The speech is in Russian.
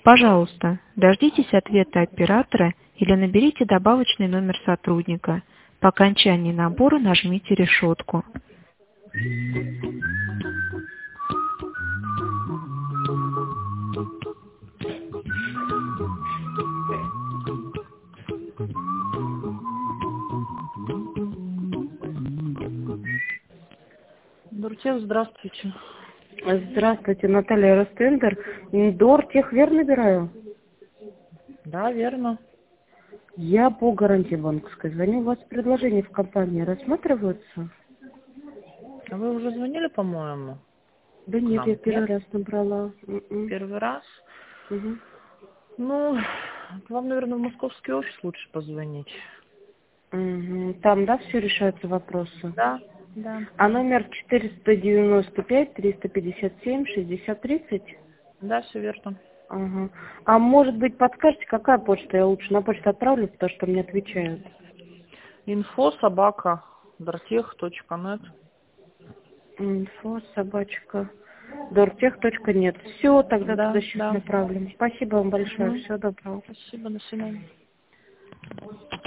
Пожалуйста, дождитесь ответа оператора или наберите добавочный номер сотрудника. По окончании набора нажмите решетку. Дуртех, здравствуйте. Здравствуйте, Наталья Ростендер. Дортех, верно набираю? Да, верно. Я по гарантии банковской звоню. У вас предложения в компании рассматриваются? А вы уже звонили, по-моему, Да к нет, я нам? первый Нет? раз набрала. Первый раз? Угу. Ну, вам, наверное, в московский офис лучше позвонить. Угу. Там, да, все решаются вопросы? Да, да, А номер 495-357-6030? да, все верно. Ага. А может быть, подскажете, какая почта я лучше на почту отправлю, потому что мне отвечают? info@dortech.net. Инфо, Дортех.нет. Все, тогда Да, туда сейчас да. направим. Спасибо вам большое. Мгм. Всего доброго. Спасибо, до свидания.